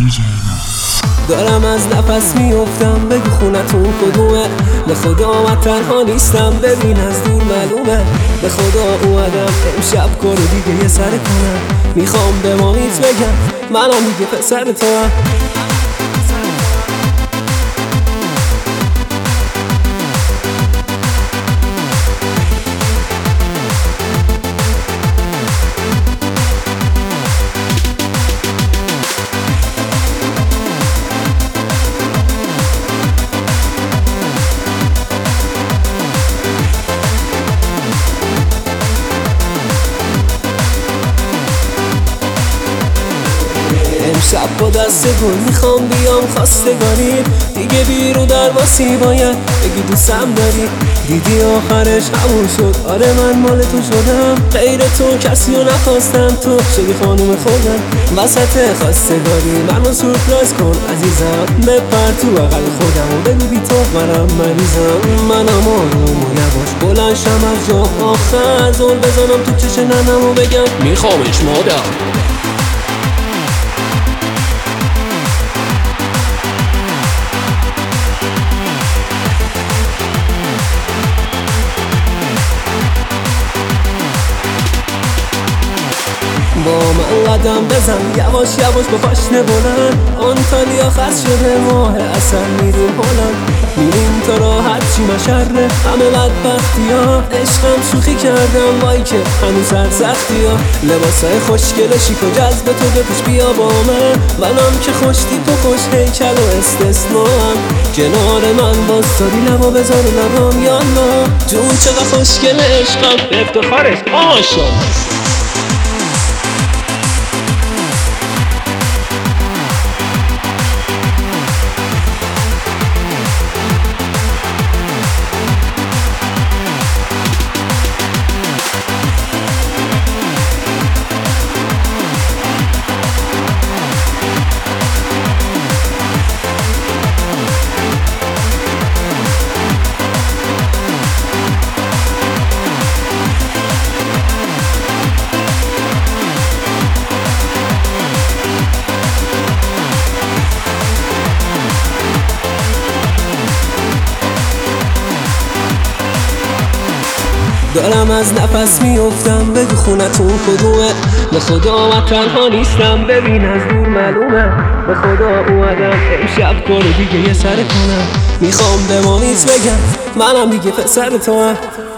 دارم از نفس میافتم، بگو خونتون کدومه؟ به خدا من تنها نیستم، ببین از دور معلومه. به خدا اومدم امشب کارو دیگه یه سر کنم، میخوام به مامیت بگم منم دیگه پسر توام. امشب با دست گل میخوام بیام خواستگاری، دیگه بیرون در واسی باید بگی دوستم داری. دیدی آخرش همون شد، آره من مال تو شدم، غیر تو کسی رو نخواستم، تو شدی خانوم خودم. وسط خواستگاری منو سورپرایز کن عزیزم، بپر تو بغل خودم و بگو بی تو منم مریضم. منم آروم و یواش بلند شم از جا، آخر زل بزنم تو چش ننم و بگم میخوامش مادر. با من قدم بزن یواش یواش با پاشنه بلند، آنتالیا خست شده ماه اصل میریم هلند. میریم تا راحت چی مشره همه بدبختی ها، عشقم شوخی کردم وای که هنوز سرسختی ها. لباسای خوشگل شیک و جذب تو بپوش بیا با منم که خوش تیپ و خوش هیکل و استثناام. کنار من باستادی لبا بذار لبام یالا، جون چقدر خوشگل عشقم افتخارش آشا. دارم از نفس میافتم، بگو خونتون کدومه؟ به خدا من تنها نیستم، ببین از دور معلومه. به خدا اومدم امشب کارو دیگه یه سر کنم، میخوام به مامیت بگم منم دیگه پسر توام.